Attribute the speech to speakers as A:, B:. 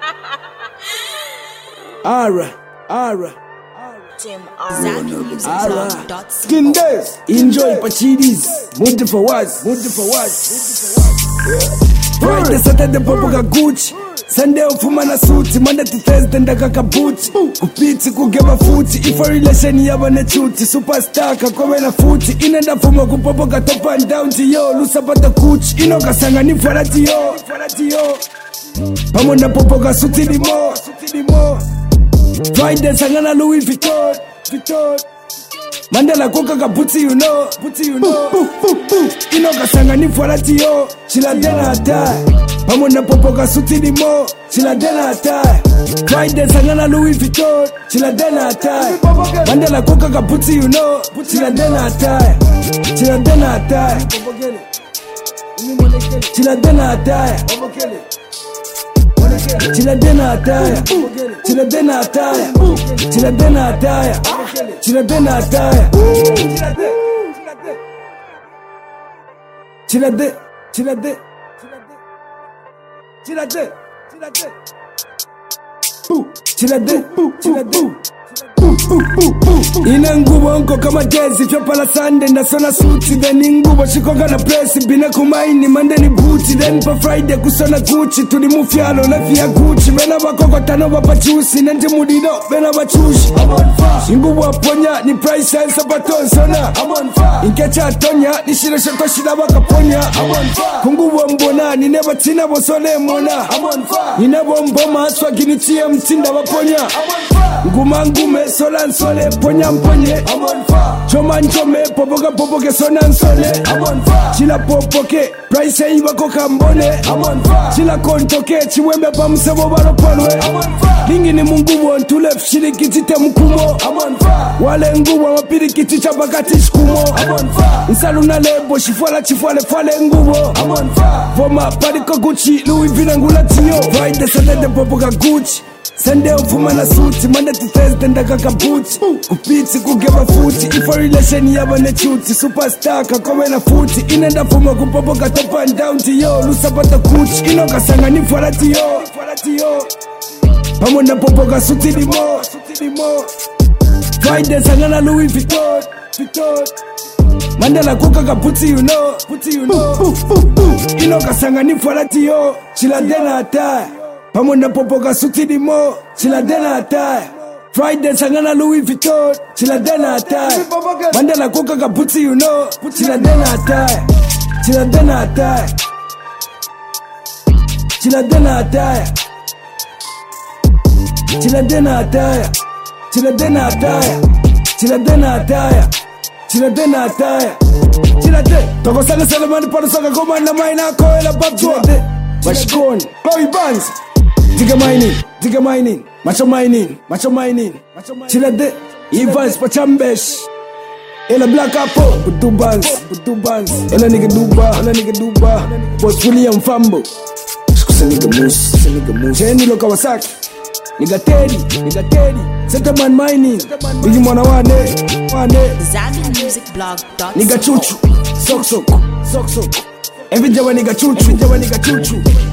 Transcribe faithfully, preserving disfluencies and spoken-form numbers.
A: Ara, Ara,
B: Tim Ara,
A: Skin Days, enjoy Pachidis, Mudi for was, Mudi for was, Friday, Saturday, Popoka Gucci, Sunday, Ufuma na suti, Monday to Thursday, ndakaka booty, kupiti kugeba futi, if a relation yaba na chuti, superstar kakome na futi, inenda fuma kupopoka top and down to yo, lusa pata kuchi, inoka sanga ni farati yo, farati yo, pamonda popoka suti limo, suti limo, Friday sangana Louis Vuitton, Vuitton, Mandela koka ka puti you know, puti you know, inoka sanga ni farati yo, chila dena atai, pamonda popoka suti limo, chila dena atai, Friday sangana Louis Vuitton, chila dena atai, Mandela koka ka puti you know, chila dena atai, chila dena atai, chila dena atai, chila dena atai, chila dena atai, chila dena atai, chila dena atai, chila de, chila de, chila de, chila de, boo, chila de, boo, chila de. Ina ngubo nko kama jezi Fya pala Sunday na sona suti Then ngubo shikoka na presi Bina kumaini Monday ni booty Then pa Friday kusona Gucci Tuli mufialo na fia Gucci Bena wakoko tano wapa chusi Nenti mudido bena wachushi Ngubo waponya ni price sense Baton sona Inkecha atonya Ni shire shoto shida waka ponya Kungubo mbona Ni neba tina bosole mona Ni nebo mboma Aswa ginichie mtinda waponya Nguma ngume sola nsole ponya mponye Choma nchome popoka popoke sona nsole Chila popoke price iba koka mbone Chila kontoke chiwembe pa msebo baropolwe Lingi ni mungubo ntule fshiri kitite mkumo Wale ngubo wapiri kiticha bakati shkumo Nsaluna lebo shifwala chifwale fwale ngubo Voma pariko Gucci Louis Vinangula tiyo Friday Saturday popoka Gucci Sunday ufuma na suti, Monday to Thursday ndakaka booty Kupiti kugeba futi, if a relation yaba na chuti Superstar kakome na futi, inenda fuma kupopoka top and down to yo Lusa pata kuchi, inoka sanga ni farati yo, farati yo Pamonda popoka suti limo, suti limo Friday sanga na Louis Vuitton, Vuitton Mandela koka ka puti you know, puti you know Inoka sanga ni farati yo, chila dena atai Pamonda popoka suti limo, chila dena atai Friday sangana Louis Vuitton, chila dena atai Mandela koka ka puti you know, chila dena atai Chila dena atai Chila dena atai Chila dena atai Chila dena atai Chila dena atai Chila dena atai Chila de Toko sanga sanga mani paro sanga goma na maina koela babjua Bashkon, Chloe Banks Diga mining, diga mining, macho mining, macho mining, chila de, Evans Pachambesh, Ela Black Apple, Budu Banks, Budu Banks, Ela nigga Duba, Ela nigga Duba, Boss William Fambo, Shkusa nigga Moose, Shkusa nigga Moose, Jenny Lo Kawasaki, nigga Teddy, nigga Teddy, Settlement Mining, Bigi Mwana Wane, Wane,
B: Zambian Music Blog
A: nigga Chuchu, Sok Sok, Sok Sok, Every Jawa nigga Chuchu, Jawa nigga Chuchu.